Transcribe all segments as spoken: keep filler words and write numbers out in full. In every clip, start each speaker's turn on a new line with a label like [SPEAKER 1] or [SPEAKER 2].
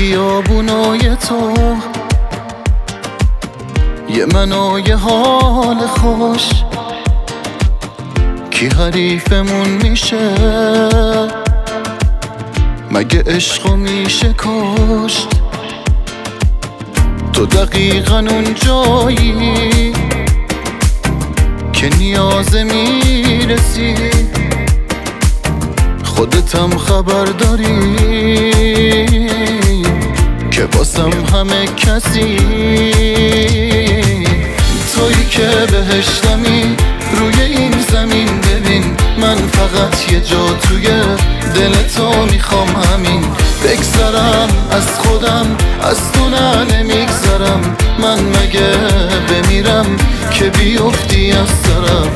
[SPEAKER 1] خیابونای تو، یه من و یه حال خوش، کی حریفمون میشه؟ مگه عشقو میشه کشت؟ تو دقیقاً اون جایی که نیازه میرسی، خودتم خبر داری که واسم همه کسی. تویی که بهشتمی روی این زمین، ببین من فقط یه جا توی دل تو میخوام، همین بگذرم از خودم، از تو نه نمیگذرم. من مگه بمیرم که بیفتی از سرم؟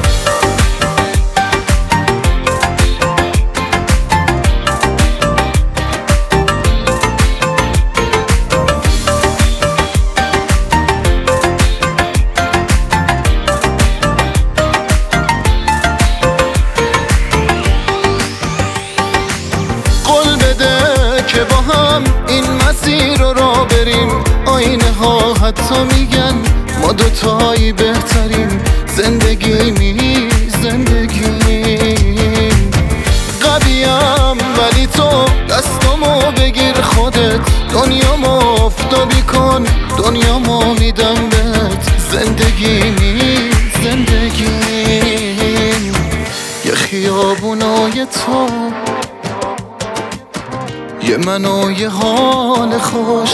[SPEAKER 1] که با هم این مسیر رو را بریم، آینه ها حتی میگن ما دوتایی بهتریم. زندگی می زندگیم قویم، ولی تو دستامو بگیر خودت، دنیامو افتابی کن، دنیامو میدم بهت. زندگی می زندگیم یه خیابونای تو، یه من و یه حال خوش،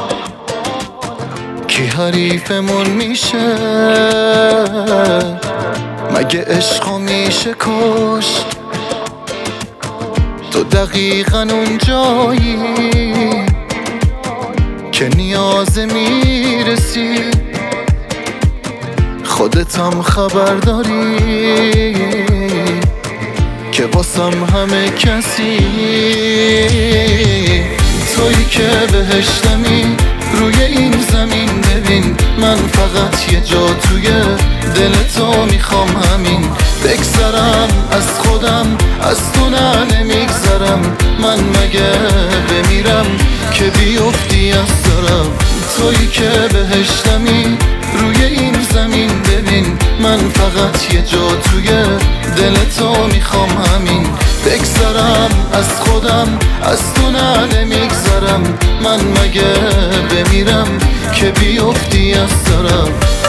[SPEAKER 1] کی حریفمون میشه؟ مگه عشقو میشه کشت؟ تو دقیقاً اون جایی که نیازه میرسی، خودتم خبر داری که واسم همه کسی. تویی که بهشتمی روی این زمین، ببین من فقط یه جا توی دل تو میخوام، همین بگذرم از خودم، از تو نه نمیگذرم. من مگه بمیرم که بیفتی از سرم؟ تویی که بهشتمی روی این زمین، ببین من فقط یه جا توی دل تو میخوام، همین بگذرم از خودم، از تو نه نمیگذرم. من مگه بمیرم که بیفتی از سرم؟